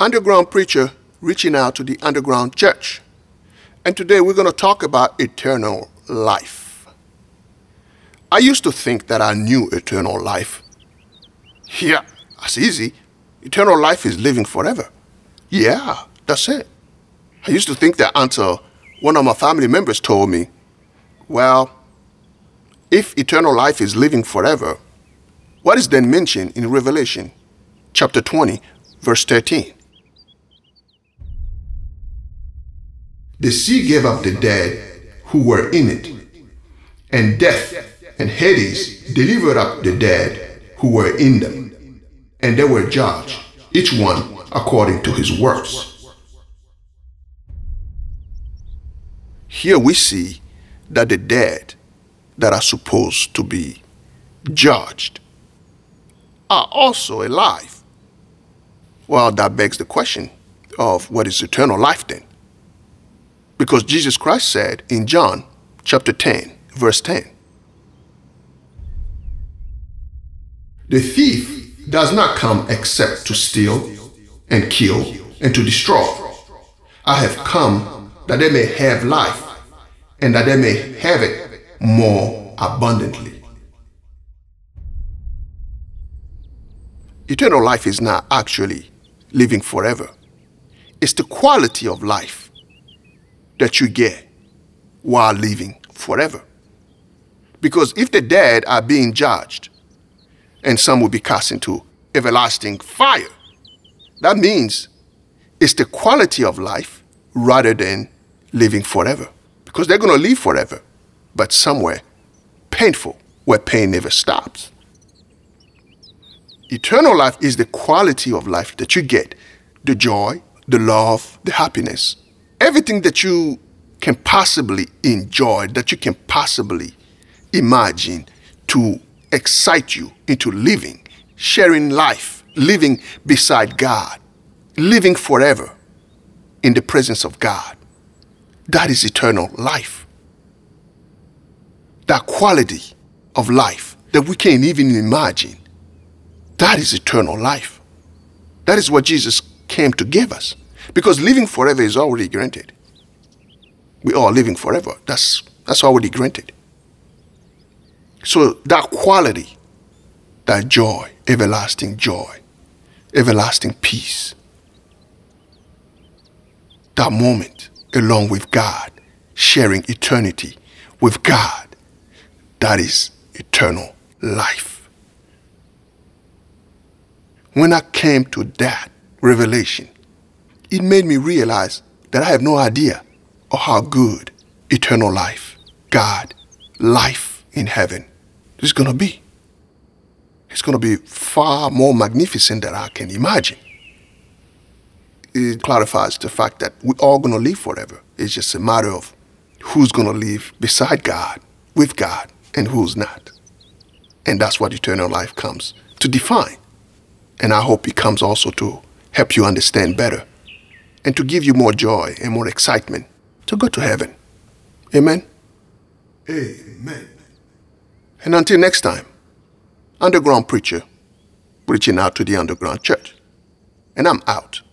underground preacher reaching out to the underground church. And today we're going to talk about eternal life. I used to think that I knew eternal life. Yeah, that's easy. Eternal life is living forever. Yeah, that's it. I used to think that until one of my family members told me, well, if eternal life is living forever, what is then mentioned in Revelation chapter 20, verse 13? The sea gave up the dead who were in it, and death and Hades delivered up the dead who were in them, and they were judged, each one according to his works. Here we see that the dead that are supposed to be judged are also alive. Well, that begs the question of what is eternal life then? Because Jesus Christ said in John chapter 10, verse 10, "The thief does not come except to steal and kill and to destroy. I have come that they may have life, and that they may have it more abundantly." Eternal life is not actually living forever. It's the quality of life that you get while living forever. Because if the dead are being judged, and some will be cast into everlasting fire, that means it's the quality of life rather than living forever. Because they're going to live forever, but somewhere painful, where pain never stops. Eternal life is the quality of life that you get, the joy, the love, the happiness, everything that you can possibly enjoy, that you can possibly imagine to excite you into living, sharing life, living beside God, living forever in the presence of God. That is eternal life. That quality of life that we can't even imagine, that is eternal life. That is what Jesus came to give us. Because living forever is already granted. We are living forever. That's already granted. So that quality, that joy, everlasting peace, that moment along with God, sharing eternity with God, that is eternal life. When I came to that revelation, it made me realize that I have no idea of how good eternal life, God, life in heaven is going to be. It's going to be far more magnificent than I can imagine. It clarifies the fact that we're all going to live forever. It's just a matter of who's going to live beside God, with God, and who's not. And that's what eternal life comes to define. And I hope it comes also to help you understand better and to give you more joy and more excitement to go to heaven. Amen? Amen. And until next time, underground preacher reaching out to the underground church. And I'm out.